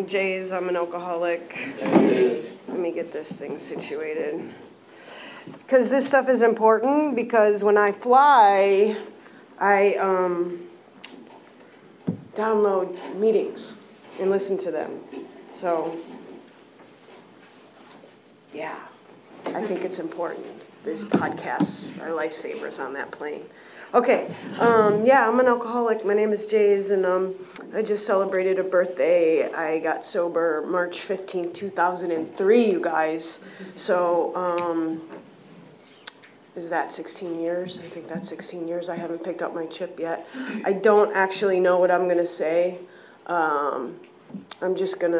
I'm Jays. I'm an alcoholic. Let me get this thing situated. Because this stuff is important, because when I fly, I download meetings and listen to them. So, yeah, I think it's important. These podcasts are lifesavers on that plane. Okay, I'm an alcoholic. My name is Jays, and I just celebrated a birthday. I got sober March 15th, 2003, you guys. So, is that 16 years? I think that's 16 years. I haven't picked up my chip yet. I don't actually know what I'm going to say. I'm just going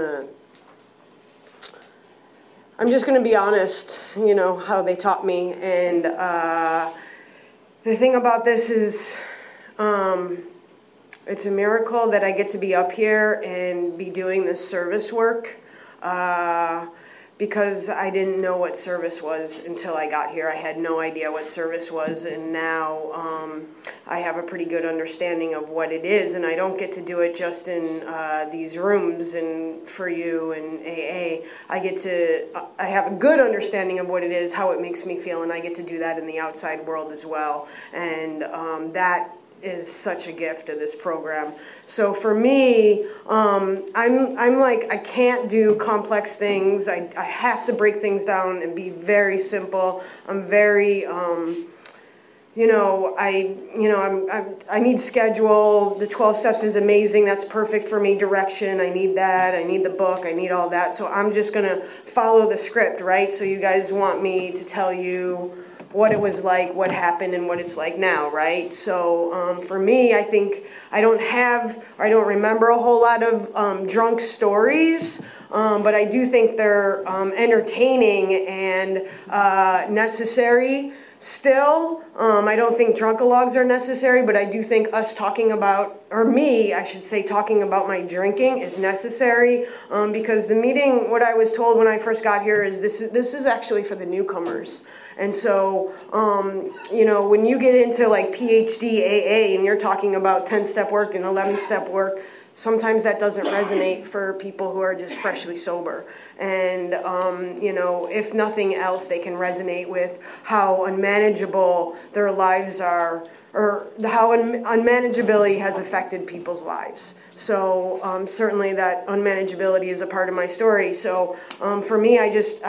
to be honest, how they taught me. And the thing about this is, it's a miracle that I get to be up here and be doing this service work, because I didn't know what service was until I got here. I had no idea what service was, and now I have a pretty good understanding of what it is, and I don't get to do it just in these rooms and for you and AA. I have a good understanding of what it is, how it makes me feel, and I get to do that in the outside world as well, and that is such a gift of this program. So for me, I'm like, I can't do complex things. I have to break things down and be very simple. I'm very, I need schedule. The 12 steps is amazing. That's perfect for me. Direction, I need that. I need the book. I need all that. So I'm just going to follow the script, right? So you guys want me to tell you what it was like, what happened, and what it's like now, right? So for me, I think I don't remember a whole lot of drunk stories, but I do think they're entertaining and necessary still. I don't think drunkalogs are necessary, but I do think us talking about, or me, I should say, talking about my drinking is necessary, because the meeting, what I was told when I first got here is this is actually for the newcomers. And so, when you get into like PhD AA and you're talking about 10-step work and 11-step work, sometimes that doesn't resonate for people who are just freshly sober. And, if nothing else, they can resonate with how unmanageable their lives are, or how unmanageability has affected people's lives. So certainly that unmanageability is a part of my story. So for me, I just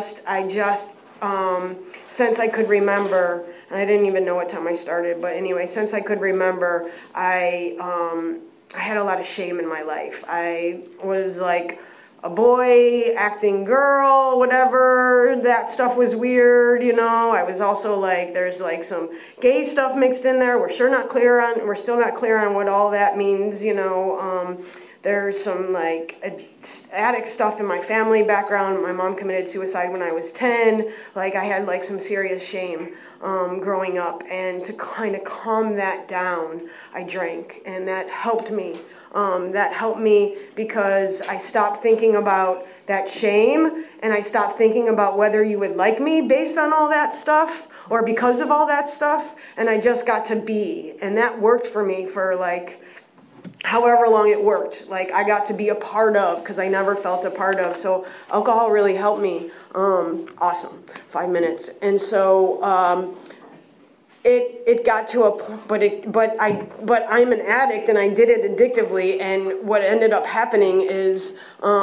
since I could remember, and I didn't even know what time I started, but anyway, since I could remember, I had a lot of shame in my life. I was like a boy acting girl, whatever. That stuff was weird, I was also like, there's like some gay stuff mixed in there. We're still not clear on what all that means, There's some like addict stuff in my family background. My mom committed suicide when I was 10. Like I had like some serious shame growing up, and to kind of calm that down, I drank, and that helped me. That helped me because I stopped thinking about that shame, and I stopped thinking about whether you would like me based on all that stuff or because of all that stuff, and I just got to be, and that worked for me for like however long it worked. Like I got to be a part of, because I never felt a part of. So alcohol really helped me. Awesome. 5 minutes. And so it got to a point, but I'm an addict and I did it addictively. And what ended up happening is,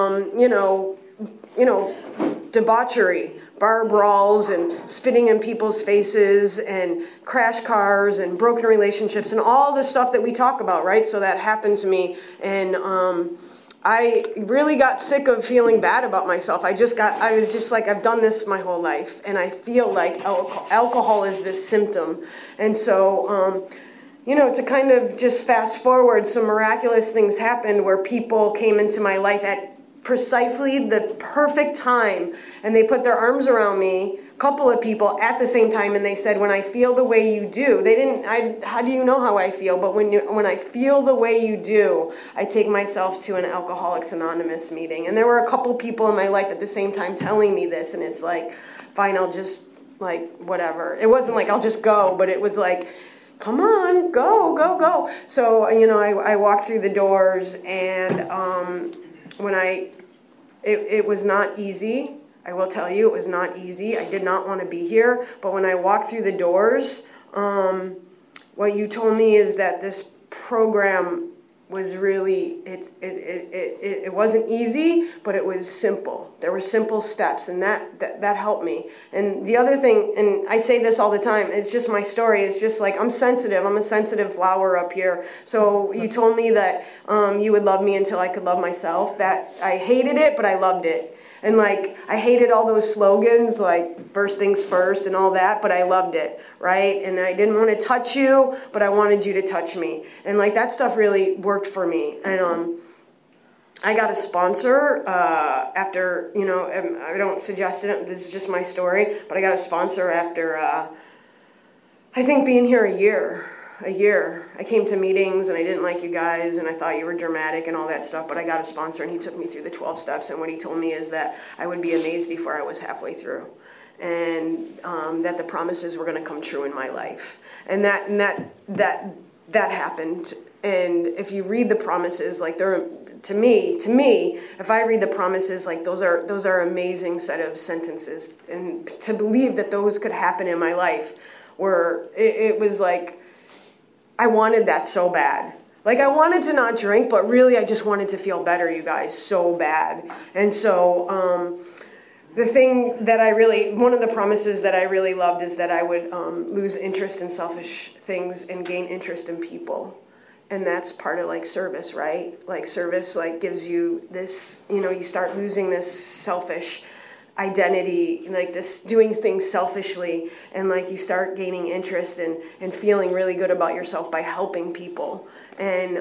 debauchery, bar brawls and spitting in people's faces and crash cars and broken relationships and all the stuff that we talk about, right? So that happened to me, and I really got sick of feeling bad about myself. I was just like, I've done this my whole life, and I feel like alcohol is this symptom. And so, to kind of just fast forward, some miraculous things happened where people came into my life at precisely the perfect time, and they put their arms around me, a couple of people at the same time, and they said, when I feel the way you do, how do you know how I feel? But when I feel the way you do, I take myself to an Alcoholics Anonymous meeting. And there were a couple people in my life at the same time telling me this, and it's like, fine, I'll just, like, whatever. It wasn't like, I'll just go, but it was like, come on, go. So, I walked through the doors, and it was not easy. I will tell you, it was not easy. I did not want to be here. But when I walked through the doors, what you told me is that this program was really, it wasn't easy, but it was simple. There were simple steps, and that helped me. And the other thing, and I say this all the time, it's just my story. It's just like, I'm sensitive. I'm a sensitive flower up here. So you told me that you would love me until I could love myself. That I hated it, but I loved it. And like, I hated all those slogans, like first things first and all that, but I loved it, right? And I didn't want to touch you, but I wanted you to touch me. And like, that stuff really worked for me. And I got a sponsor after, I don't suggest it, this is just my story, but I got a sponsor after, I think being here a year. I came to meetings and I didn't like you guys and I thought you were dramatic and all that stuff, but I got a sponsor and he took me through the 12 steps, and what he told me is that I would be amazed before I was halfway through, and that the promises were going to come true in my life. And that happened. And if you read the promises, like they're, to me, if I read the promises, like those are amazing set of sentences, and to believe that those could happen in my life, where it was like, I wanted that so bad. Like, I wanted to not drink, but really I just wanted to feel better, you guys, so bad. And so the thing that one of the promises that I really loved is that I would lose interest in selfish things and gain interest in people. And that's part of like service, right? Like service like gives you this, you start losing this selfish identity, like this doing things selfishly, and like you start gaining interest and feeling really good about yourself by helping people. And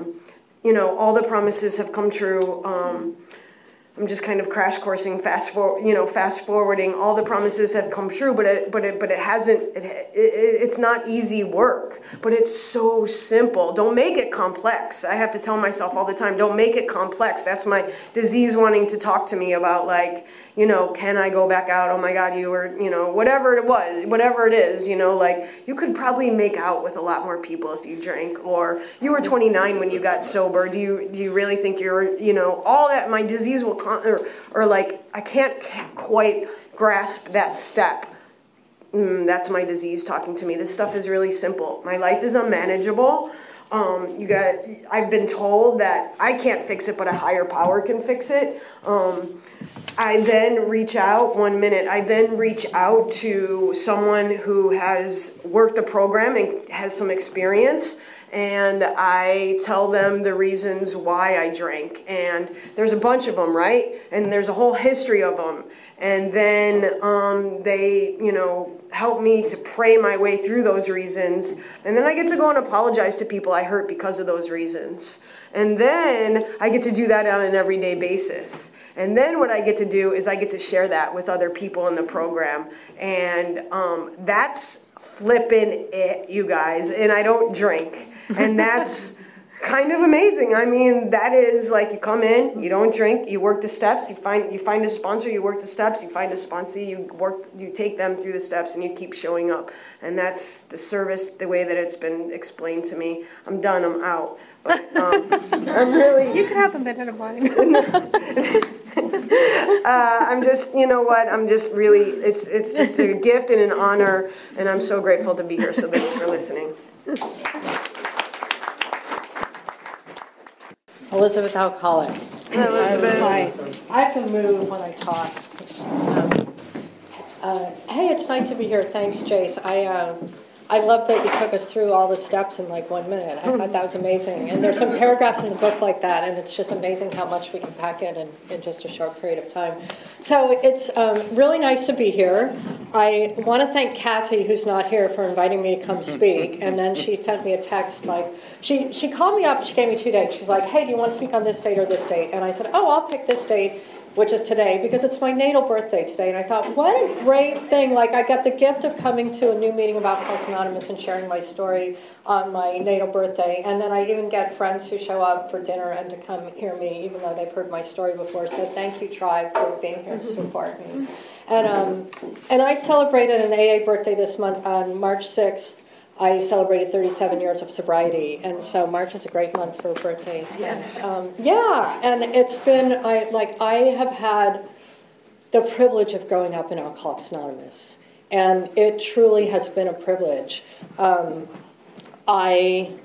all the promises have come true. I'm just kind of crash coursing, fast forwarding. All the promises have come true, but it hasn't. It's not easy work, but it's so simple. Don't make it complex. I have to tell myself all the time, don't make it complex. That's my disease wanting to talk to me about, like, can I go back out? Oh my God, you were, whatever it is, like you could probably make out with a lot more people if you drank, or you were 29 when you got sober. Do you really think you're, all that? My disease will, or like, I can't quite grasp that step. That's my disease talking to me. This stuff is really simple. My life is unmanageable. I've been told that I can't fix it, but a higher power can fix it. I then reach out to someone who has worked the program and has some experience, and I tell them the reasons why I drank. And there's a bunch of them, right? And there's a whole history of them. And then they, help me to pray my way through those reasons. And then I get to go and apologize to people I hurt because of those reasons. And then I get to do that on an everyday basis. And then what I get to do is I get to share that with other people in the program. And that's flipping it, you guys. And I don't drink. And that's kind of amazing. I mean, that is like, you come in, you don't drink, you work the steps, you find a sponsor, you work the steps, you find a sponsor, you take them through the steps, and you keep showing up. And that's the service, the way that it's been explained to me. I'm done, I'm out. But I'm really... You could have a minute of mine. I'm just, I'm just really, it's just a gift and an honor, and I'm so grateful to be here, so thanks for listening. Elizabeth Alcoholic. Elizabeth. I have to move when I talk. Hey, it's nice to be here. Thanks, Jace. I love that you took us through all the steps in like 1 minute. I thought that was amazing. And there's some paragraphs in the book like that, and it's just amazing how much we can pack in just a short period of time. So it's really nice to be here. I want to thank Cassie, who's not here, for inviting me to come speak. And then she sent me a text, like, she called me up and she gave me 2 dates. She's like, hey, do you want to speak on this date or this date? And I said, oh, I'll pick this date, which is today, because it's my natal birthday today. And I thought, what a great thing. Like, I got the gift of coming to a new meeting about Alcoholics Anonymous and sharing my story on my natal birthday. And then I even get friends who show up for dinner and to come hear me, even though they've heard my story before. So thank you, Tribe, for being here to support me. And I celebrated an AA birthday this month on March 6th. I celebrated 37 years of sobriety, and so March is a great month for birthdays. Yes. Yeah, and it's been, I have had the privilege of growing up in Alcoholics Anonymous, and it truly has been a privilege. I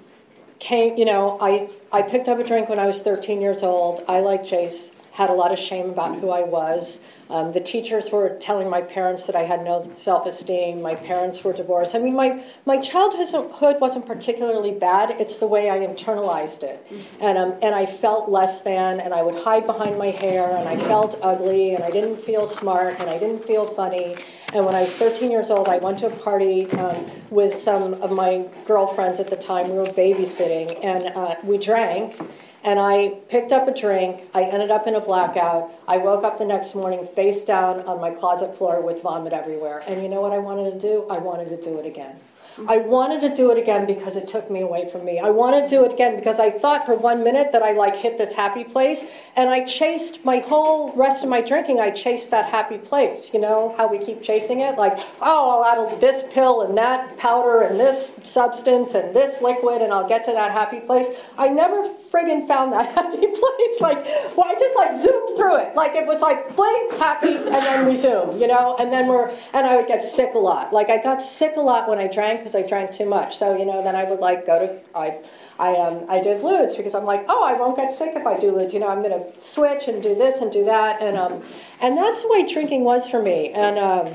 picked up a drink when I was 13 years old. I, like Jace, had a lot of shame about who I was. The teachers were telling my parents that I had no self-esteem. My parents were divorced. I mean, my childhood wasn't particularly bad. It's the way I internalized it. And I felt less than, and I would hide behind my hair, and I felt ugly, and I didn't feel smart, and I didn't feel funny. And when I was 13 years old, I went to a party with some of my girlfriends at the time. We were babysitting, and we drank. And I picked up a drink. I ended up in a blackout. I woke up the next morning face down on my closet floor with vomit everywhere. And you know what I wanted to do? I wanted to do it again. I wanted to do it again because it took me away from me. I wanted to do it again because I thought for 1 minute that I hit this happy place, and I chased my whole rest of my drinking. I chased that happy place. You know how we keep chasing it? I'll add this pill and that powder and this substance and this liquid, and I'll get to that happy place. I never friggin' found that happy place. I just zoomed through it. It was blink, happy, and then resume, and and I would get sick a lot. I got sick a lot when I drank because I drank too much. So, then I would go to, I did Ludes because I'm I won't get sick if I do Ludes. I'm going to switch and do this and do that. And that's the way drinking was for me. And,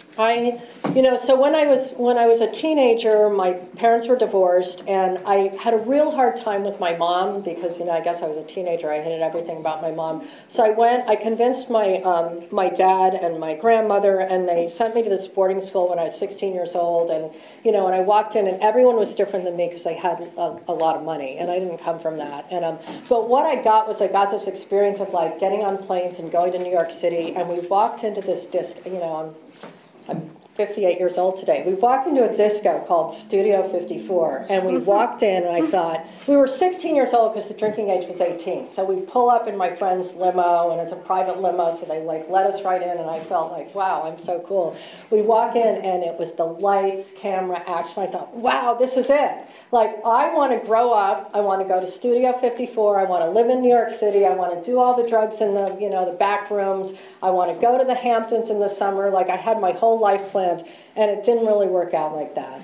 so when I was a teenager, my parents were divorced, and I had a real hard time with my mom because, I guess I was a teenager. I hated everything about my mom. So I convinced my dad and my grandmother, and they sent me to this boarding school when I was 16 years old. And, and I walked in, and everyone was different than me because they had a lot of money, and I didn't come from that. And but what I got was this experience of getting on planes and going to New York City, and we walked into this disc, I'm 58 years old today. We walked into a disco called Studio 54, and we walked in, and I thought, we were 16 years old because the drinking age was 18. So we pull up in my friend's limo, and it's a private limo, so they let us right in, and I felt wow, I'm so cool. We walk in, and it was the lights, camera, action. I thought, wow, this is it. I want to grow up. I want to go to Studio 54. I want to live in New York City. I want to do all the drugs in the back rooms. I want to go to the Hamptons in the summer. I had my whole life planned, and it didn't really work out like that.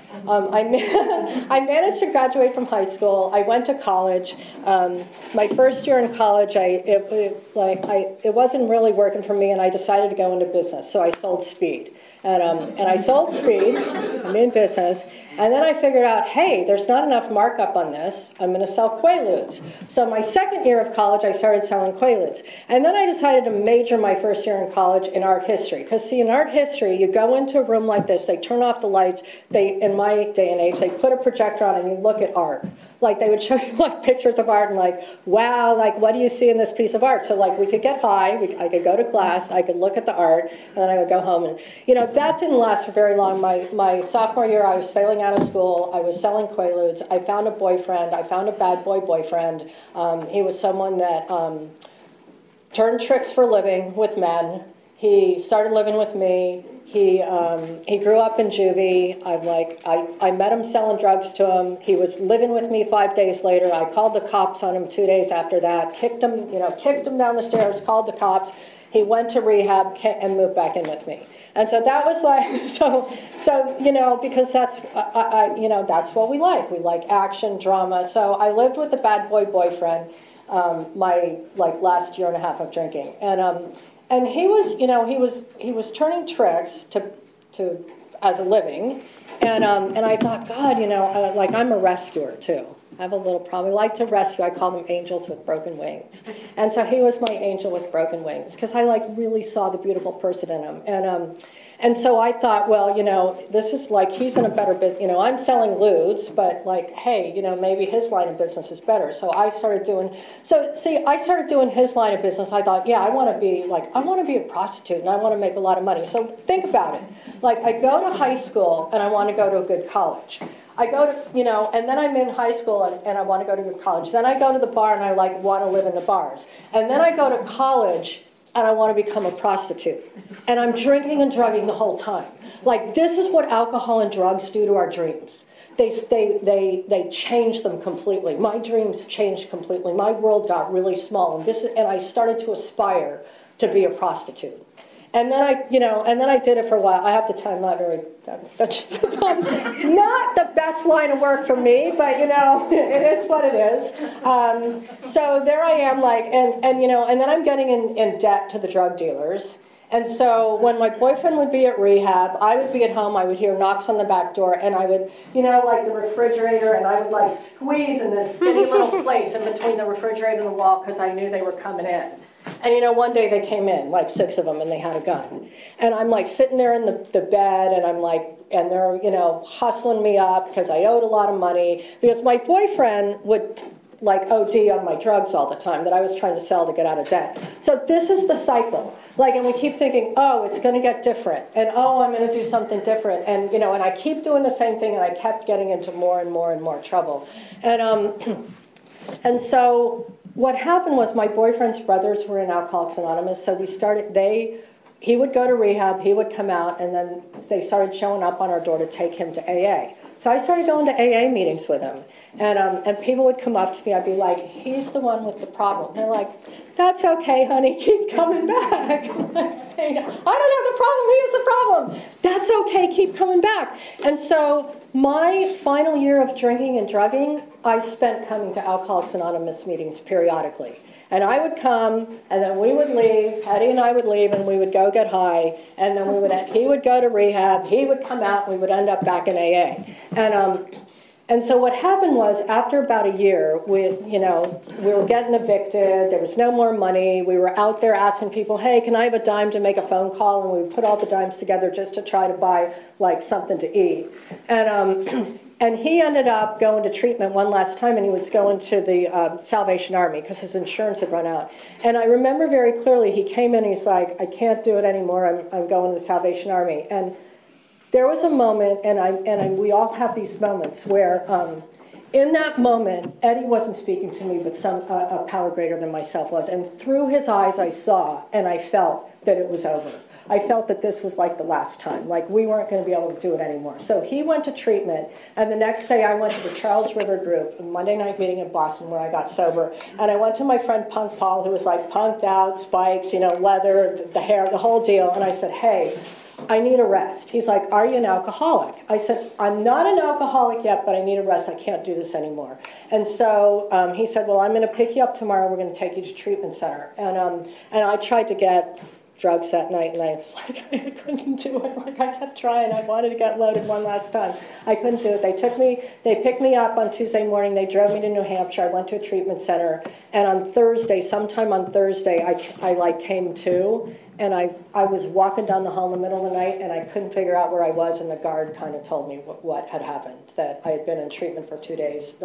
I managed to graduate from high school. I went to college. My first year in college, it wasn't really working for me, and I decided to go into business. So I sold speed. And I sold speed. I'm in business. And then I figured out, hey, there's not enough markup on this. I'm going to sell Quaaludes. So my second year of college, I started selling Quaaludes. And then I decided to major my first year in college in art history. Because, see, in art history, you go into a room like this, they turn off the lights. In my day and age, they put a projector on and you look at art. They would show you pictures of art and wow, what do you see in this piece of art? So we could get high, I could go to class, I could look at the art, and then I would go home. And that didn't last for very long. My sophomore year, I was failing out of school. I was selling Quaaludes. I found a boyfriend. I found a bad boy boyfriend. He was someone that turned tricks for a living with men. He started living with me. He grew up in juvie. I met him selling drugs to him. He was living with me 5 days later. I called the cops on him 2 days after that. Kicked him down the stairs. Called the cops. He went to rehab and moved back in with me. And so that was because that's that's what we like. We like action, drama. So I lived with the bad boy boyfriend my last year and a half of drinking, and he was turning tricks to as a living, and I thought, God, I'm a rescuer too. I have a little problem. I like to rescue. I call them angels with broken wings. And so he was my angel with broken wings because I really saw the beautiful person in him. And so I thought, well, this is he's in a better business. I'm selling Ludes, but hey, maybe his line of business is better. So I started doing his line of business. I thought, yeah, I want to be a prostitute and I want to make a lot of money. So think about it. I go to high school and I want to go to a good college. I go to, and then I'm in high school and I want to go to college. Then I go to the bar and I want to live in the bars. And then I go to college and I want to become a prostitute. And I'm drinking and drugging the whole time. This is what alcohol and drugs do to our dreams. they changed them completely. My dreams changed completely. My world got really small, and I started to aspire to be a prostitute. And then I did it for a while. I have to tell you, I'm not very, not the best line of work for me, but it is what it is. So there I am, and then I'm getting in debt to the drug dealers. And so when my boyfriend would be at rehab, I would be at home, I would hear knocks on the back door, and I would, like the refrigerator, and I would squeeze in this skinny little place in between the refrigerator and the wall because I knew they were coming in. And one day they came in, 6 of them, and they had a gun. And I'm sitting there in the bed, and and they're, hustling me up because I owed a lot of money. Because my boyfriend would OD on my drugs all the time that I was trying to sell to get out of debt. So this is the cycle. And we keep thinking, oh, it's going to get different. And oh, I'm going to do something different. And, and I keep doing the same thing, and I kept getting into more and more and more trouble. And so what happened was my boyfriend's brothers were in Alcoholics Anonymous, so he would go to rehab, he would come out, and then they started showing up on our door to take him to AA. So I started going to AA meetings with him, and people would come up to me, I'd be like, he's the one with the problem. They're like, that's okay, honey, keep coming back. I don't have the problem, he has the problem. That's okay, keep coming back. And so my final year of drinking and drugging, I spent coming to Alcoholics Anonymous meetings periodically. And I would come, and then we would leave, Eddie and I would leave, and we would go get high, and then he would go to rehab, he would come out, and we would end up back in AA. And so what happened was, after about a year, we were getting evicted, there was no more money, we were out there asking people, hey, can I have a dime to make a phone call? And we would put all the dimes together just to try to buy, something to eat. And he ended up going to treatment one last time, and he was going to the Salvation Army because his insurance had run out. And I remember very clearly, he came in, he's like, I can't do it anymore, I'm going to the Salvation Army. And there was a moment, and we all have these moments where, in that moment, Eddie wasn't speaking to me, but a power greater than myself was. And through his eyes, I saw, and I felt that it was over. I felt that this was the last time, we weren't going to be able to do it anymore. So he went to treatment, and the next day I went to the Charles River group, a Monday night meeting in Boston where I got sober, and I went to my friend Punk Paul, who was punked out, spikes, leather, the hair, the whole deal, and I said, hey, I need a rest. He's like, are you an alcoholic? I said, I'm not an alcoholic yet, but I need a rest. I can't do this anymore. And so he said, well, I'm going to pick you up tomorrow. We're going to take you to treatment center. And I tried to get drugs that night, and I couldn't do it. I kept trying. I wanted to get loaded one last time. I couldn't do it. They picked me up on Tuesday morning. They drove me to New Hampshire. I went to a treatment center. And on Thursday, sometime on Thursday, I came to. And I was walking down the hall in the middle of the night, and I couldn't figure out where I was, and the guard kind of told me what had happened, that I had been in treatment for 2 days,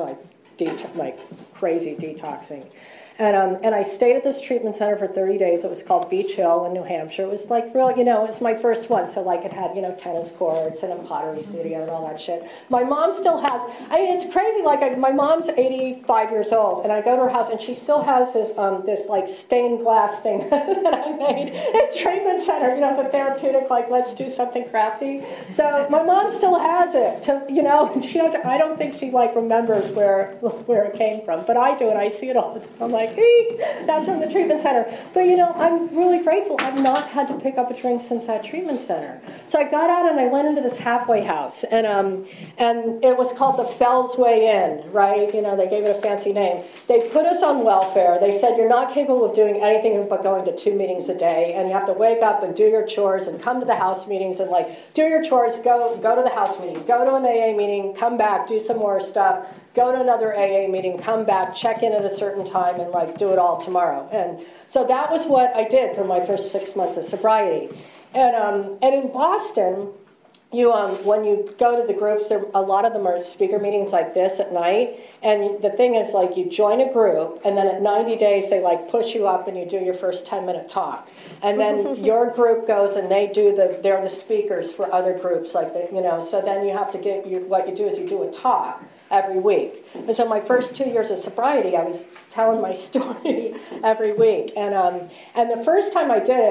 crazy detoxing. And I stayed at this treatment center for 30 days. It was called Beach Hill in New Hampshire. It was real, it was my first one. So it had, tennis courts and a pottery studio and all that shit. My mom still has, it's crazy. My mom's 85 years old, and I go to her house, and she still has this stained glass thing that I made at treatment center, the therapeutic, let's do something crafty. So my mom still has it, she doesn't, I don't think she remembers where it came from, but I do, and I see it all the time. I'm like, eek, that's from the treatment center. But I'm really grateful. I've not had to pick up a drink since that treatment center. So I got out and I went into this halfway house, and it was called the Fellsway Inn, right? They gave it a fancy name. They put us on welfare. They said you're not capable of doing anything but going to 2 meetings a day, and you have to wake up and do your chores and come to the house meetings and do your chores, go to the house meeting, go to an AA meeting, come back, do some more stuff, go to another AA meeting, come back, check in at a certain time, and do it all tomorrow. And so that was what I did for my first 6 months of sobriety. And in Boston, when you go to the groups, a lot of them are speaker meetings like this at night. And the thing is, you join a group, and then at 90 days, they push you up and you do your first 10-minute talk. And then your group goes and they're the speakers for other groups, so then you have to what you do is you do a talk every week. And so my first 2 years of sobriety, I was telling my story every week. And the first time I did it,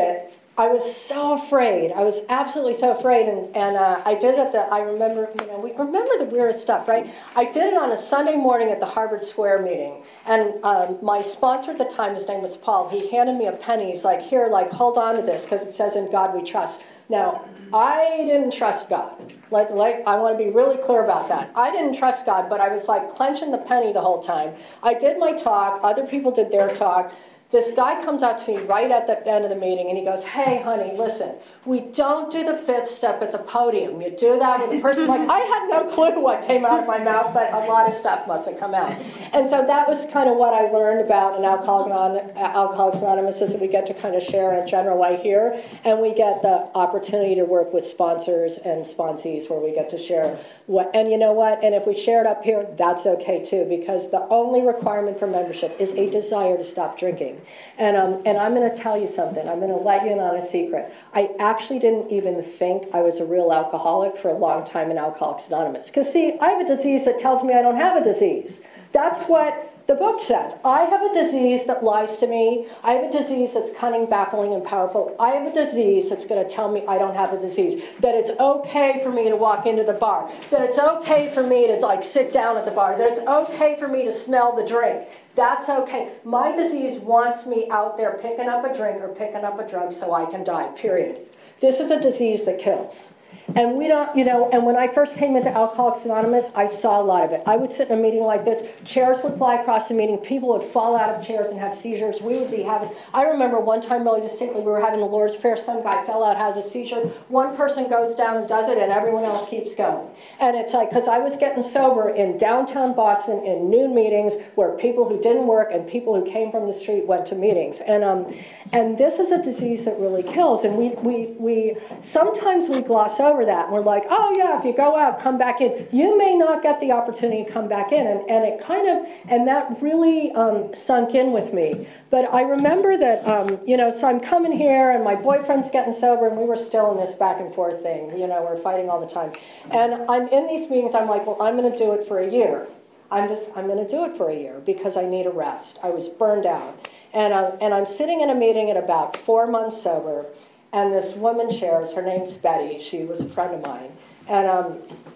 I was so afraid. I was absolutely so afraid, and I did it I remember, we remember the weirdest stuff, right? I did it on a Sunday morning at the Harvard Square meeting, and my sponsor at the time, his name was Paul, he handed me a penny. He's like, here, like, hold on to this, because it says, in God we trust. Now, I didn't trust God. Like, I want to be really clear about that. I didn't trust God, but I was like clenching the penny the whole time. I did my talk, other people did their talk. This guy comes up to me right at the end of the meeting, and he goes, hey, honey, listen, we don't do the fifth step at the podium. You do that with a person. Like, I had no clue what came out of my mouth, but a lot of stuff must have come out. And so that was kind of what I learned about an Alcoholics Anonymous, is that we get to kind of share in a general way here, and we get the opportunity to work with sponsors and sponsees where we get to share what, and you know what, and if we share it up here, that's okay too, because the only requirement for membership is a desire to stop drinking. And I'm going to tell you something. I'm going to let you in on a secret. I actually didn't even think I was a real alcoholic for a long time in Alcoholics Anonymous. Because, see, I have a disease that tells me I don't have a disease. That's what the book says. I have a disease that lies to me. I have a disease that's cunning, baffling, and powerful. I have a disease that's going to tell me I don't have a disease. That it's okay for me to walk into the bar. That it's okay for me to, like, sit down at the bar. That it's okay for me to smell the drink. That's okay. My disease wants me out there picking up a drink or picking up a drug so I can die, period. This is a disease that kills. And we don't, and when I first came into Alcoholics Anonymous, I saw a lot of it. I would sit in a meeting like this, chairs would fly across the meeting, people would fall out of chairs and have seizures. We would be having, I remember one time really distinctly, we were having the Lord's Prayer, some guy fell out, has a seizure, one person goes down and does it, and everyone else keeps going. And it's like, because I was getting sober in downtown Boston in noon meetings where people who didn't work and people who came from the street went to meetings. And this is a disease that really kills, and we sometimes we gloss over that, and we're like, oh yeah, if you go out, come back in. You may not get the opportunity to come back in, and it kind of, and that really sunk in with me. But I remember that, so I'm coming here, and my boyfriend's getting sober, and we were still in this back and forth thing, we're fighting all the time. And I'm in these meetings, I'm like, well, I'm going to do it for a year. I'm going to do it for a year because I need a rest. I was burned out. And I'm sitting in a meeting at about 4 months sober, and this woman shares, her name's Betty, she was a friend of mine, and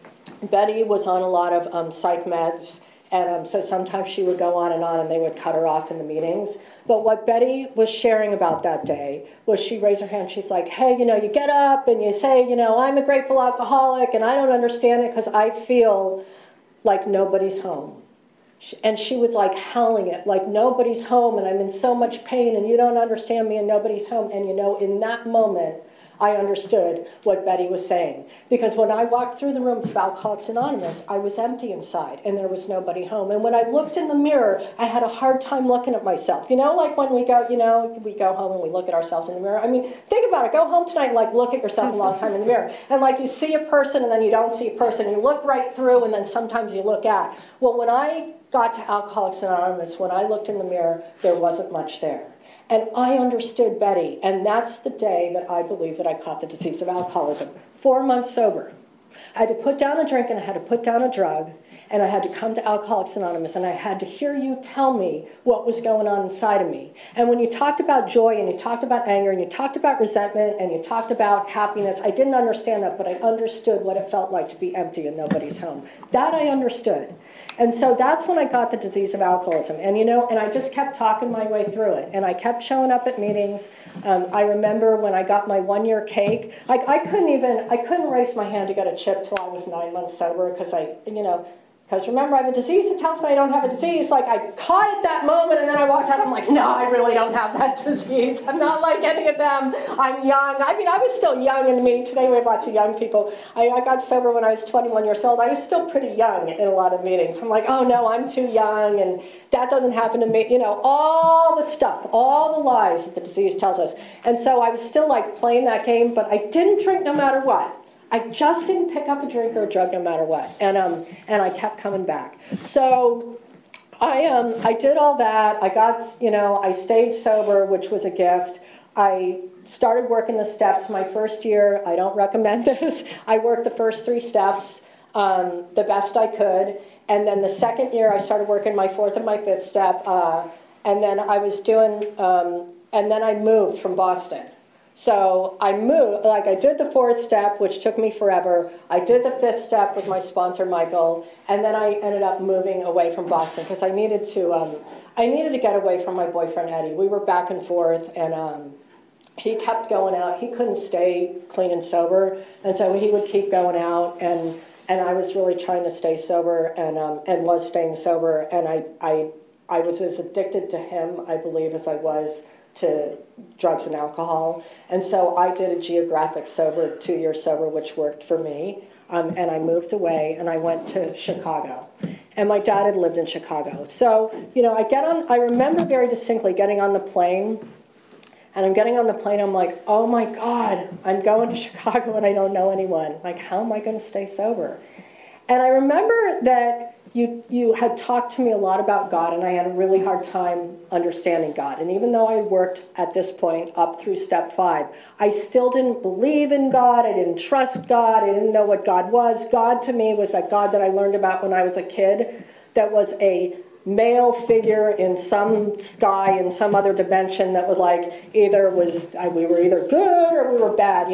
Betty was on a lot of psych meds, and so sometimes she would go on, and they would cut her off in the meetings. But what Betty was sharing about that day was she raised her hand, she's like, hey, you get up and you say, I'm a grateful alcoholic, and I don't understand it because I feel like nobody's home. And she was like howling it, like nobody's home, and I'm in so much pain, and you don't understand me, and nobody's home. And in that moment, I understood what Betty was saying. Because when I walked through the rooms of Alcoholics Anonymous, I was empty inside, and there was nobody home. And when I looked in the mirror, I had a hard time looking at myself. Like when we go, we go home and we look at ourselves in the mirror. I mean, think about it. Go home tonight and, like, look at yourself a long time in the mirror. And, like, you see a person, and then you don't see a person. You look right through, and then sometimes you look at. Well, when I got to Alcoholics Anonymous, when I looked in the mirror, there wasn't much there. And I understood Betty, and that's the day that I believe that I caught the disease of alcoholism. 4 months sober. I had to put down a drink, and I had to put down a drug, and I had to come to Alcoholics Anonymous, and I had to hear you tell me what was going on inside of me. And when you talked about joy, and you talked about anger, and you talked about resentment, and you talked about happiness, I didn't understand that, but I understood what it felt like to be empty and nobody's home. That I understood. And so that's when I got the disease of alcoholism. And and I just kept talking my way through it. And I kept showing up at meetings. I remember when I got my 1-year cake, I couldn't raise my hand to get a chip till I was 9 months sober because because remember, I have a disease that tells me I don't have a disease. Like, I caught it that moment, and then I walked out, I'm like, no, I really don't have that disease. I'm not like any of them. I'm young. I mean, I was still young in the meeting. Today we have lots of young people. I got sober when I was 21 years old. I was still pretty young in a lot of meetings. I'm like, oh, no, I'm too young, and that doesn't happen to me. All the stuff, all the lies that the disease tells us. And so I was still, like, playing that game, but I didn't drink no matter what. I just didn't pick up a drink or a drug no matter what, and I kept coming back. So I did all that. I got, I stayed sober, which was a gift. I started working the steps my first year. I don't recommend this. I worked the first 3 steps the best I could, and then the second year I started working my 4th and my 5th step, and then I was doing, and then I moved from Boston. So I moved, like I did the 4th step, which took me forever. I did the 5th step with my sponsor, Michael, and then I ended up moving away from Boston because I needed to get away from my boyfriend, Eddie. We were back and forth, and he kept going out. He couldn't stay clean and sober, and so he would keep going out, and I was really trying to stay sober, and was staying sober, and I was as addicted to him, I believe, as I was to drugs and alcohol. And so I did a geographic sober, 2 years sober, which worked for me. And I moved away and I went to Chicago. And my dad had lived in Chicago. So, I remember very distinctly getting on the plane. And I'm getting on the plane, I'm like, oh my God, I'm going to Chicago and I don't know anyone. Like, how am I going to stay sober? And I remember that you had talked to me a lot about God, and I had a really hard time understanding God. And even though I worked at this point up through step 5, I still didn't believe in God. I didn't trust God. I didn't know what God was. God to me was that God that I learned about when I was a kid, that was a male figure in some sky in some other dimension that was like we were either good or we were bad,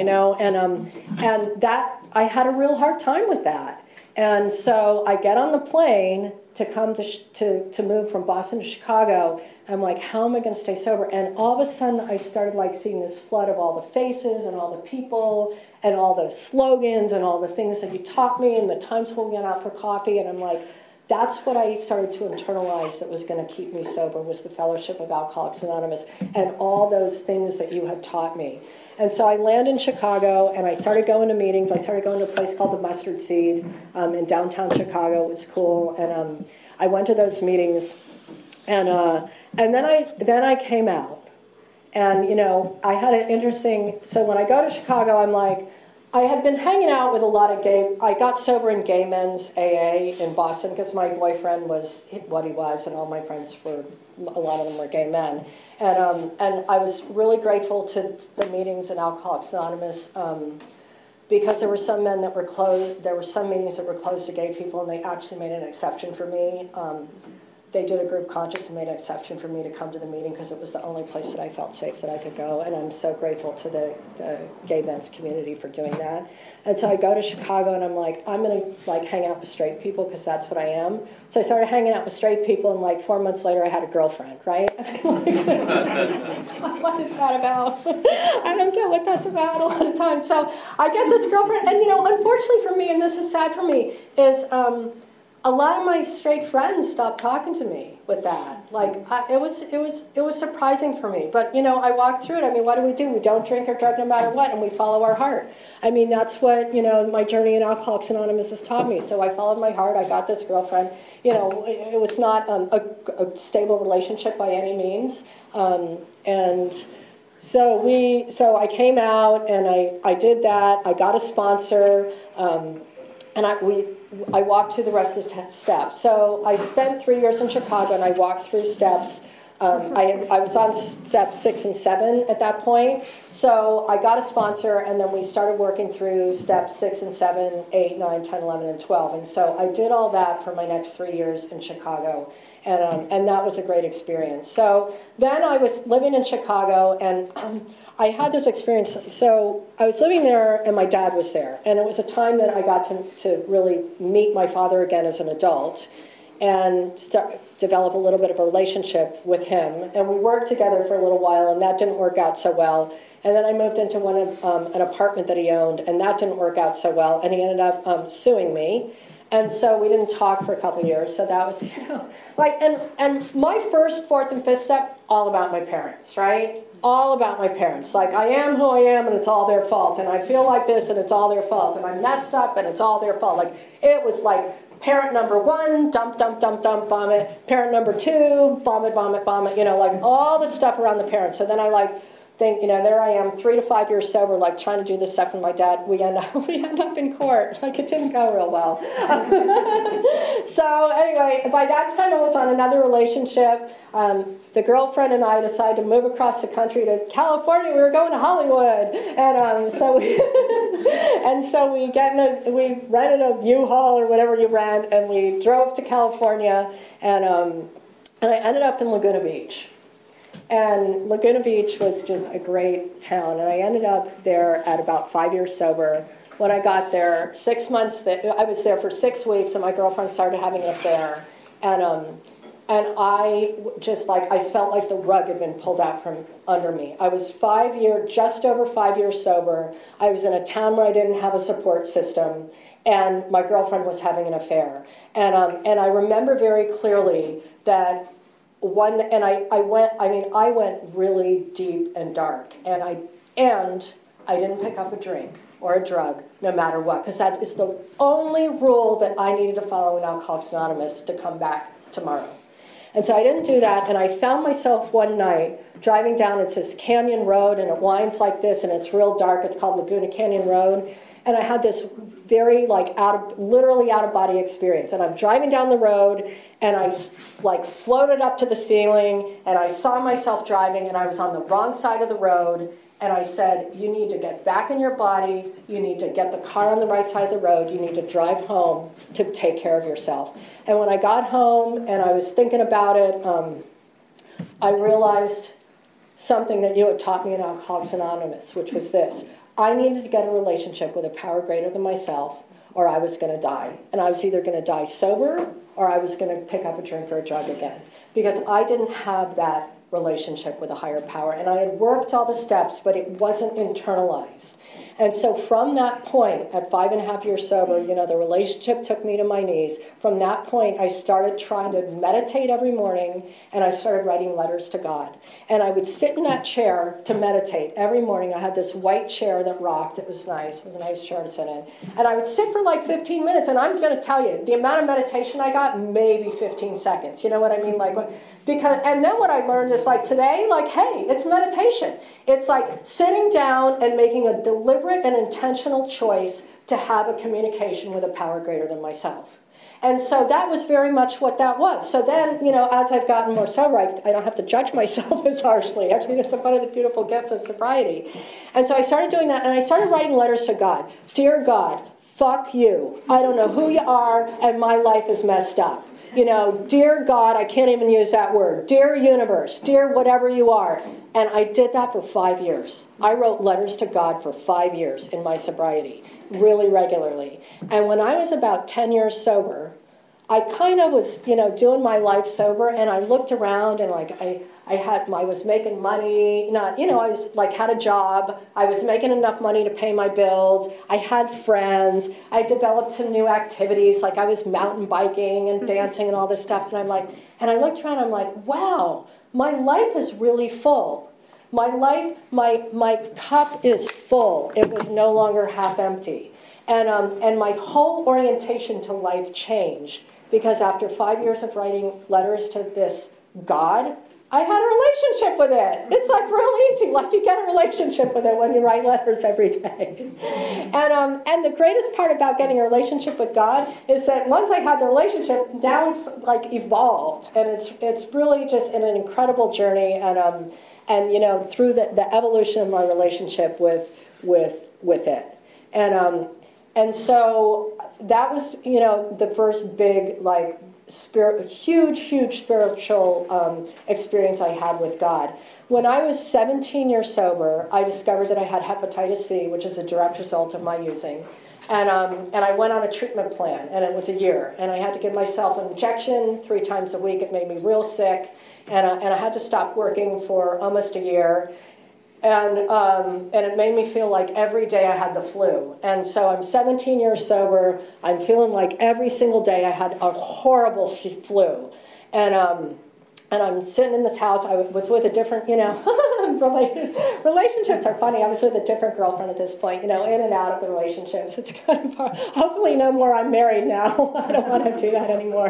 and that I had a real hard time with that. And so I get on the plane to come to move from Boston to Chicago. I'm like, how am I going to stay sober? And all of a sudden, I started seeing this flood of all the faces and all the people and all the slogans and all the things that you taught me and the times when we went out for coffee. And I'm like, that's what I started to internalize that was going to keep me sober, was the Fellowship of Alcoholics Anonymous and all those things that you had taught me. And so I landed in Chicago, and I started going to meetings. I started going to a place called the Mustard Seed in downtown Chicago. It was cool, and I went to those meetings, and then I came out, and I had an interesting. So when I go to Chicago, I'm like, I had been hanging out with a lot of I got sober in gay men's AA in Boston because my boyfriend was what he was, and all my friends a lot of them were gay men. And I was really grateful to the meetings in Alcoholics Anonymous because there were some men that were closed. There were some meetings that were closed to gay people, and they actually made an exception for me. They did a group conscious and made an exception for me to come to the meeting because it was the only place that I felt safe that I could go. And I'm so grateful to the gay men's community for doing that. And so I go to Chicago, and I'm like, I'm going to hang out with straight people because that's what I am. So I started hanging out with straight people, and 4 months later I had a girlfriend, right? What is that about? I don't get what that's about a lot of times. So I get this girlfriend, and unfortunately for me, and this is sad for me, is a lot of my straight friends stopped talking to me with that. It was surprising for me. But, I walked through it. I mean, what do? We don't drink or drug no matter what, and we follow our heart. I mean, that's what, my journey in Alcoholics Anonymous has taught me. So I followed my heart. I got this girlfriend. It was not a stable relationship by any means. And so I came out, and I did that. I got a sponsor, and I walked through the rest of the steps. So I spent 3 years in Chicago, and I walked through steps. I was on step 6 and 7 at that point. So I got a sponsor, and then we started working through steps 6 and 7, 8, 9, 10, 11, and 12. And so I did all that for my next 3 years in Chicago. And that was a great experience. So then I was living in Chicago, and I had this experience. So I was living there, and my dad was there. And it was a time that I got to really meet my father again as an adult and develop a little bit of a relationship with him. And we worked together for a little while, and that didn't work out so well. And then I moved into an apartment that he owned, and that didn't work out so well. And he ended up suing me. And so we didn't talk for a couple of years. So that was, and my first, fourth, and fifth step, all about my parents, right? All about my parents. I am who I am, and it's all their fault. And I feel like this, and it's all their fault. And I messed up, and it's all their fault. It was parent number 1, dump, dump, dump, dump, vomit. Parent number 2, vomit, vomit, vomit. All the stuff around the parents. So then I think, there I am, 3 to 5 years sober, trying to do this stuff with my dad. We end up in court. It didn't go real well. So anyway, by that time I was on another relationship. The girlfriend and I decided to move across the country to California. We were going to Hollywood, and so we rented a U-Haul or whatever you rent, and we drove to California, and I ended up in Laguna Beach. And Laguna Beach was just a great town, and I ended up there at about 5 years sober. When I got there, 6 months, I was there for 6 weeks, and my girlfriend started having an affair. And I just I felt like the rug had been pulled out from under me. I was just over 5 years sober. I was in a town where I didn't have a support system, and my girlfriend was having an affair. And I remember very clearly that I went really deep and dark, and I didn't pick up a drink or a drug, no matter what, because that is the only rule that I needed to follow in Alcoholics Anonymous to come back tomorrow. And so I didn't do that, and I found myself one night driving down, it's this canyon road, and it winds like this, and it's real dark. It's called Laguna Canyon Road, and I had this very literally out-of-body experience. And I'm driving down the road, and I floated up to the ceiling, and I saw myself driving, and I was on the wrong side of the road. And I said, you need to get back in your body, you need to get the car on the right side of the road, you need to drive home to take care of yourself. And when I got home and I was thinking about it, I realized something that you had taught me in Alcoholics Anonymous, which was this. I needed to get a relationship with a power greater than myself, or I was going to die. And I was either going to die sober, or I was going to pick up a drink or a drug again. Because I didn't have that relationship with a higher power. And I had worked all the steps, but it wasn't internalized. And so from that point, at 5.5 years sober, the relationship took me to my knees. From that point, I started trying to meditate every morning, and I started writing letters to God. And I would sit in that chair to meditate every morning. I had this white chair that rocked. It was nice. It was a nice chair to sit in. And I would sit for 15 minutes, and I'm going to tell you, the amount of meditation I got, maybe 15 seconds. You know what I mean? And then what I learned is today, hey, it's meditation. It's sitting down and making a deliberate and intentional choice to have a communication with a power greater than myself. And so that was very much what that was. So then, as I've gotten more sober, I don't have to judge myself as harshly. Actually, it's one of the beautiful gifts of sobriety. And so I started doing that, and I started writing letters to God. Dear God, fuck you. I don't know who you are, and my life is messed up. Dear God, I can't even use that word. Dear universe, dear whatever you are. And I did that for 5 years. I wrote letters to God for 5 years in my sobriety, really regularly. And when I was about 10 years sober, I kind of was, doing my life sober, and I looked around, and I was making money, I was had a job, I was making enough money to pay my bills, I had friends, I developed some new activities, I was mountain biking and dancing and all this stuff, and I looked around, I'm like, wow, my life is really full. My life, my cup is full. It was no longer half empty. And my whole orientation to life changed, because after 5 years of writing letters to this God, I had a relationship with it. It's real easy. You get a relationship with it when you write letters every day. And the greatest part about getting a relationship with God is that once I had the relationship, now it's evolved, and it's really just an incredible journey. And through the evolution of my relationship with it, and so that was the first big huge spiritual experience I had with God. When I was 17 years sober, I discovered that I had hepatitis C, which is a direct result of my using. And I went on a treatment plan, and it was a year. And I had to give myself an injection 3 times a week. It made me real sick. And I had to stop working for almost a year. And it made me feel like every day I had the flu. And so I'm 17 years sober. I'm feeling like every single day I had a horrible flu. And I'm sitting in this house. I was with a different, relationships are funny. I was with a different girlfriend at this point, in and out of the relationships. It's kind of hard. Hopefully no more. I'm married now. I don't want to do that anymore.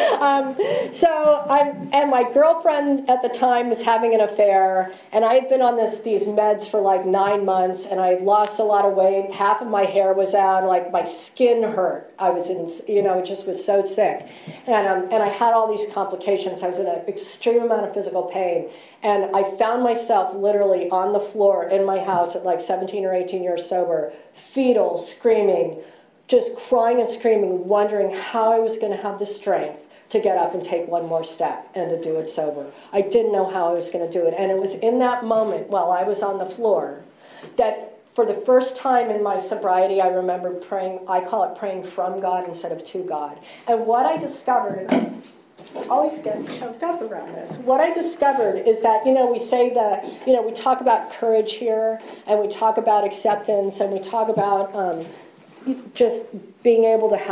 And my girlfriend at the time was having an affair, and I had been on these meds for 9 months, and I lost a lot of weight. Half of my hair was out. My skin hurt. I was it just was so sick. And I had all these complications. I was in an extreme amount of physical pain. And I found myself literally on the floor in my house at 17 or 18 years sober, fetal, screaming, just crying and screaming, wondering how I was going to have the strength to get up and take one more step and to do it sober. I didn't know how I was going to do it. And it was in that moment while I was on the floor that for the first time in my sobriety, I remember praying, I call it praying from God instead of to God. And what I discovered, and I always get choked up around this, what I discovered is that, we say that, we talk about courage here, and we talk about acceptance, and we talk about just being able to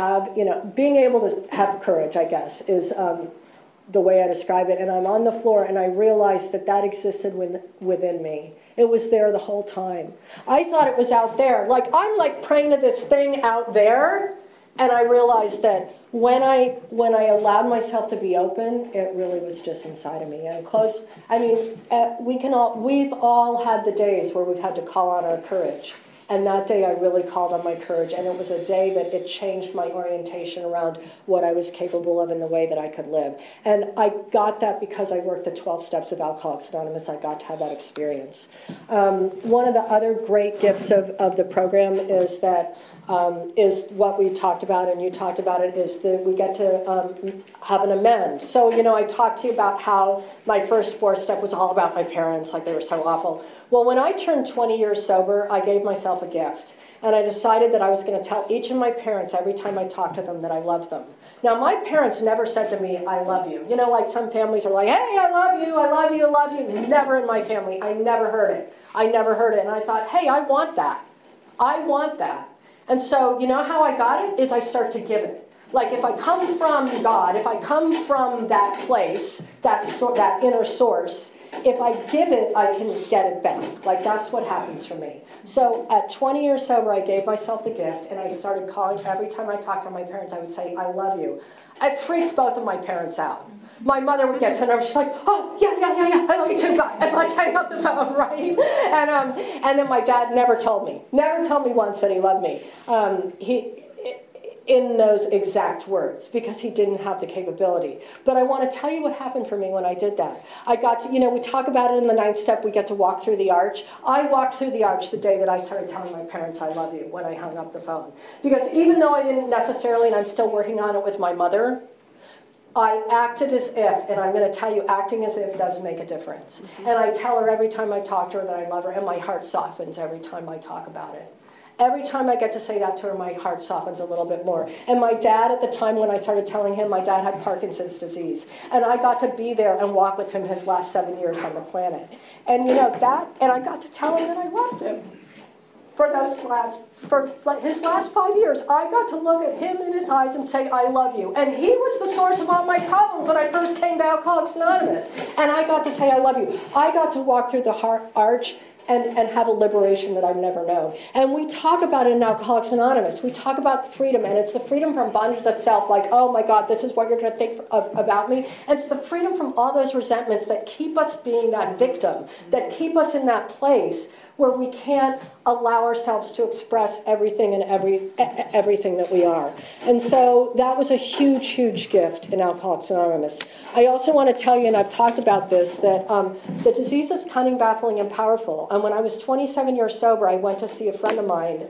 have courage, I guess, is the way I describe it. And I'm on the floor, and I realized that existed within me. It was there the whole time. I thought it was out there. I'm praying to this thing out there, and I realized that when I allowed myself to be open, it really was just inside of me. And close. I mean, we've all had the days where we've had to call on our courage. And that day I really called on my courage, and it was a day that it changed my orientation around what I was capable of and the way that I could live. And I got that because I worked the 12 steps of Alcoholics Anonymous. I got to have that experience. One of the other great gifts of the program is that is what we talked about, and you talked about it, is that we get to have an amend. So, I talked to you about how my first 4-step was all about my parents, like they were so awful. Well, when I turned 20 years sober, I gave myself a gift. And I decided that I was going to tell each of my parents every time I talked to them that I loved them. Now, my parents never said to me, I love you. Like some families are like, hey, I love you, I love you, I love you. Never in my family. I never heard it. And I thought, hey, I want that. I want that. And so, how I got it is I start to give it. Like if I come from God, if I come from that place, that inner source, if I give it, I can get it back. Like that's what happens for me. So at 20 years sober, I gave myself the gift, and I started calling. Every time I talked to my parents, I would say, I love you. I freaked both of my parents out. My mother would get so nervous, she's like, oh, yeah, I love you too, God. And hang up the phone, right? And then my dad never told me once that he loved me. In those exact words, because he didn't have the capability. But I want to tell you what happened for me when I did that. I got to, we talk about it in the 9th step, we get to walk through the arch. I walked through the arch the day that I started telling my parents I love you when I hung up the phone. Because even though I didn't necessarily, and I'm still working on it with my mother, I acted as if, and I'm going to tell you, acting as if does make a difference. And I tell her every time I talk to her that I love her, and my heart softens every time I talk about it. Every time I get to say that to her, my heart softens a little bit more. And my dad, at the time when I started telling him, my dad had Parkinson's disease. And I got to be there and walk with him his last 7 years on the planet. And and I got to tell him that I loved him. For his last 5 years, I got to look at him in his eyes and say, I love you. And he was the source of all my problems when I first came to Alcoholics Anonymous. And I got to say, I love you. I got to walk through the arch and have a liberation that I've never known. And we talk about it in Alcoholics Anonymous. We talk about the freedom, and it's the freedom from bondage of self, like, oh my God, this is what you're going to think about me. And it's the freedom from all those resentments that keep us being that victim, that keep us in that place where we can't allow ourselves to express everything and everything that we are. And so that was a huge, huge gift in Alcoholics Anonymous. I also want to tell you, and I've talked about this, that the disease is cunning, baffling, and powerful. And when I was 27 years sober, I went to see a friend of mine.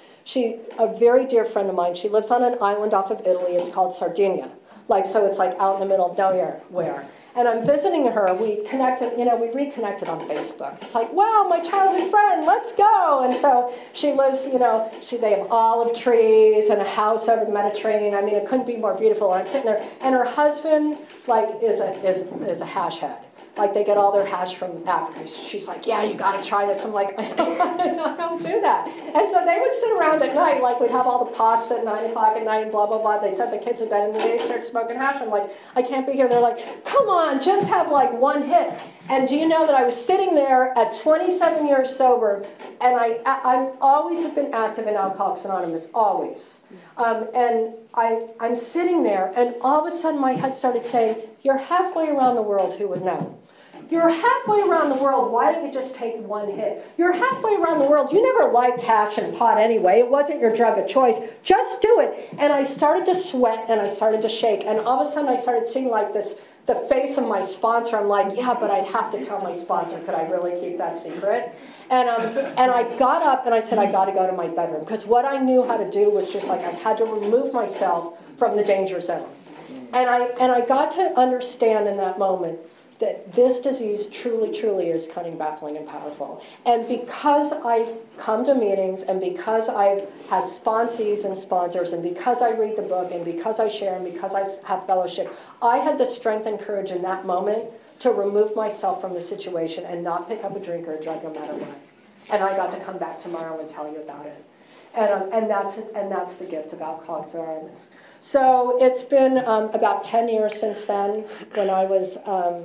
A very dear friend of mine. She lives on an island off of Italy. It's called Sardinia. So it's like out in the middle of nowhere. And I'm visiting her. We reconnected on Facebook. It's like, wow, my childhood friend, let's go. And so she lives, they have olive trees and a house over the Mediterranean. I mean, it couldn't be more beautiful. I'm sitting there, and her husband, is a hash head. They get all their hash from Africa. She's like, yeah, you got to try this. I'm like, I don't do that. And so they would sit around at night, we'd have all the pasta at 9 o'clock at night and blah, blah, blah. They'd set the kids to bed, and then they'd start smoking hash. I'm like, I can't be here. They're like, come on, just have one hit. And do you know that I was sitting there at 27 years sober, and I always have been active in Alcoholics Anonymous, always. And I'm sitting there, and all of a sudden my head started saying, you're halfway around the world, who would know? You're halfway around the world, why don't you just take one hit? You're halfway around the world, you never liked hash and pot anyway, it wasn't your drug of choice, just do it. And I started to sweat, and I started to shake, and all of a sudden I started seeing the face of my sponsor. I'm like, yeah, but I'd have to tell my sponsor, could I really keep that secret? And I got up and I said, I got to go to my bedroom, because what I knew how to do was just I had to remove myself from the danger zone. And I got to understand in that moment that this disease truly, truly is cunning, baffling, and powerful. And because I come to meetings, and because I've had sponsees and sponsors, and because I read the book, and because I share, and because I have fellowship, I had the strength and courage in that moment to remove myself from the situation and not pick up a drink or a drug no matter what. And I got to come back tomorrow and tell you about it. And that's the gift of Alcoholics Anonymous. So it's been about 10 years since then. When I was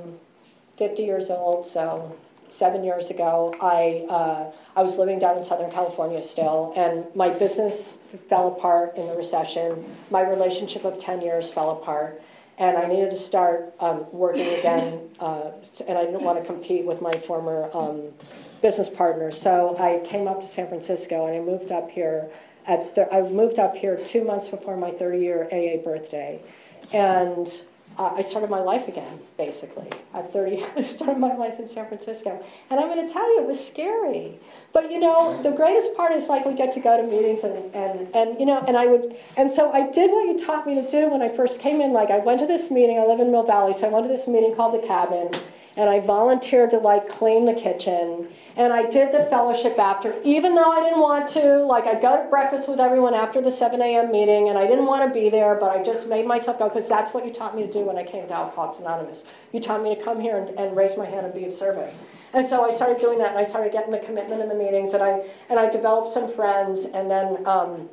50 years old, so 7 years ago, I was living down in Southern California still, and my business fell apart in the recession. My relationship of 10 years fell apart, and I needed to start working again, and I didn't want to compete with my former business partner. So I came up to San Francisco, and I moved up here. I moved up here 2 months before my 30-year AA birthday, and I started my life again, basically. At 30, I started my life in San Francisco. And I'm going to tell you, it was scary. But, you know, the greatest part is, like, we get to go to meetings and you know, and so I did what you taught me to do when I first came in. Like, I went to this meeting. I live in Mill Valley, so I went to this meeting called The Cabin, and I volunteered to, like, clean the kitchen. And I did the fellowship after, even though I didn't want to. Like, I'd go to breakfast with everyone after the 7 a.m. meeting, and I didn't want to be there, but I just made myself go, because that's what you taught me to do when I came to Alcoholics Anonymous. You taught me to come here and raise my hand and be of service. And so I started doing that, and I started getting the commitment in the meetings, and I developed some friends, and then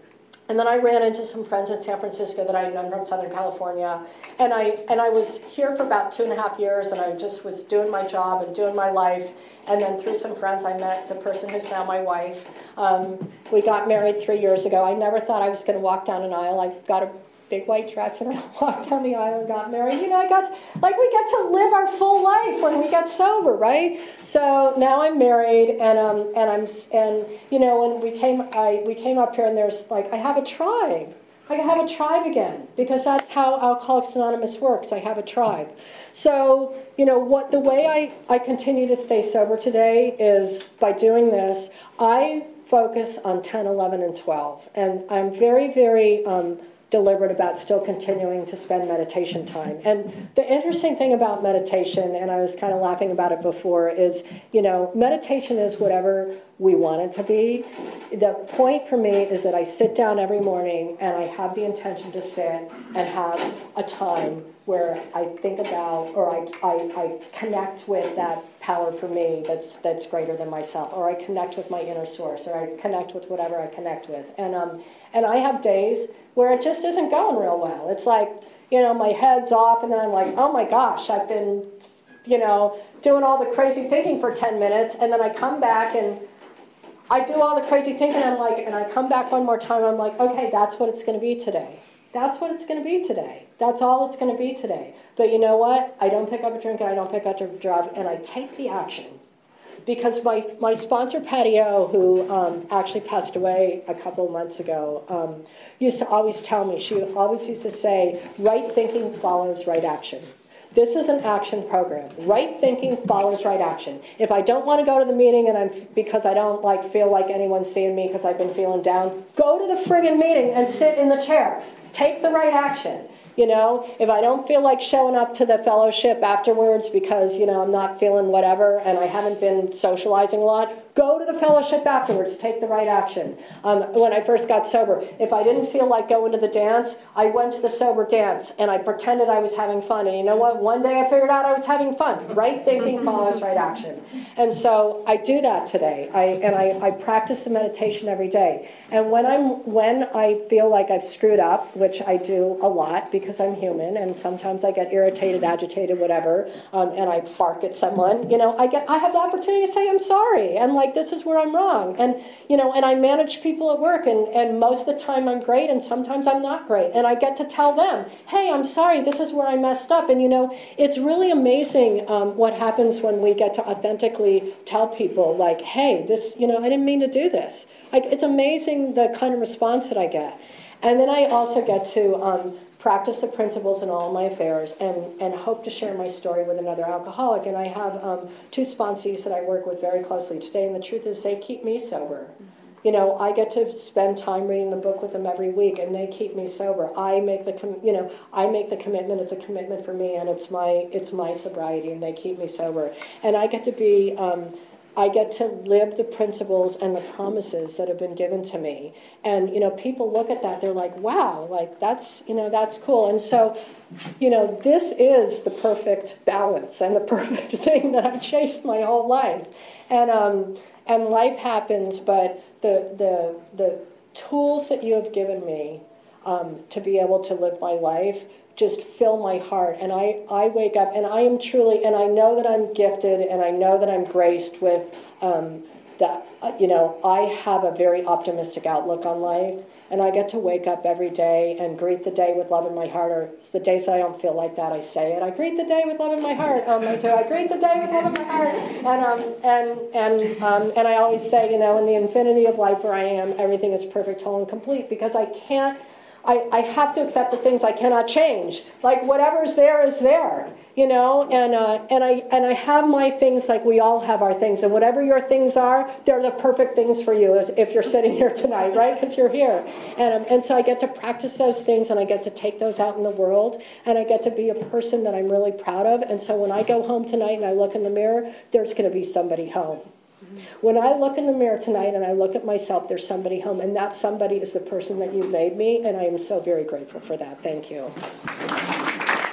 I ran into some friends in San Francisco that I had known from Southern California. And I was here for about 2.5 years, and I just was doing my job and doing my life. And then through some friends, I met the person who's now my wife. We got married 3 years ago. I never thought I was going to walk down an aisle. I got a big white dress, and I walked down the aisle and got married. You know, we get to live our full life when we get sober, right? So now I'm married, and you know, when we came up here, and there's like, I have a tribe. I have a tribe again, because that's how Alcoholics Anonymous works. I have a tribe. So, you know, the way I continue to stay sober today is by doing this. I focus on 10, 11, and 12, and I'm very, very deliberate about still continuing to spend meditation time. And the interesting thing about meditation, and I was kind of laughing about it before, is, you know, meditation is whatever we want it to be. The point for me is that I sit down every morning and I have the intention to sit and have a time where I think about, or I connect with that power for me that's greater than myself, or I connect with my inner source, or I connect with whatever I connect with. And I have days where it just isn't going real well. It's like, you know, my head's off, and then I'm like, oh my gosh, I've been, you know, doing all the crazy thinking for 10 minutes, and then I come back and I do all the crazy thinking, and I come back one more time, I'm like, okay, that's what it's going to be today. That's what it's going to be today. That's all it's going to be today. But you know what? I don't pick up a drink, and I don't pick up a drug, and I take the action. Because my sponsor, Patty O, who actually passed away a couple of months ago, used to always tell me, she always used to say, right thinking follows right action. This is an action program. Right thinking follows right action. If I don't want to go to the meeting because I don't feel like anyone's seeing me because I've been feeling down, go to the friggin' meeting and sit in the chair. Take the right action. You know, if I don't feel like showing up to the fellowship afterwards because, you know, I'm not feeling whatever and I haven't been socializing a lot, go to the fellowship afterwards. Take the right action. When I first got sober, if I didn't feel like going to the dance, I went to the sober dance and I pretended I was having fun. And you know what? One day I figured out I was having fun. Right thinking follows right action. And so I do that today. I practice the meditation every day. And when I feel like I've screwed up, which I do a lot because I'm human, and sometimes I get irritated, agitated, whatever, and I bark at someone, you know, I have the opportunity to say I'm sorry, and this is where I'm wrong, and you know, and I manage people at work, and most of the time I'm great, and sometimes I'm not great, and I get to tell them, hey, I'm sorry, this is where I messed up, and you know, it's really amazing what happens when we get to authentically tell people, like, hey, this, you know, I didn't mean to do this. It's amazing the kind of response that I get. And then I also get to practice the principles in all my affairs and hope to share my story with another alcoholic. And I have 2 sponsees that I work with very closely today, and the truth is they keep me sober. you know, I get to spend time reading the book with them every week, and they keep me sober. I make the commitment. It's a commitment for me, and it's my sobriety, and they keep me sober. And I get to be, I get to live the principles and the promises that have been given to me. And, you know, people look at that, they're like, wow, like that's, you know, that's cool. And so, you know, this is the perfect balance and the perfect thing that I've chased my whole life. And life happens, but the tools that you have given me to be able to live my life just fill my heart. And I wake up, and I am truly, and I know that I'm gifted, and I know that I'm graced with that, you know, I have a very optimistic outlook on life, and I get to wake up every day and greet the day with love in my heart, or the days I don't feel like that, I say it. I greet the day with love in my heart. I greet the day with love in my heart. And I always say, you know, in the infinity of life where I am, everything is perfect, whole, and complete, because I have to accept the things I cannot change. Like, whatever's there is there, you know. And I have my things, like we all have our things. And whatever your things are, they're the perfect things for you, as if you're sitting here tonight, right? Because you're here. And so I get to practice those things, and I get to take those out in the world, and I get to be a person that I'm really proud of. And so when I go home tonight and I look in the mirror, there's going to be somebody home. When I look in the mirror tonight and I look at myself, there's somebody home, and that somebody is the person that you made me, and I am so very grateful for that. Thank you.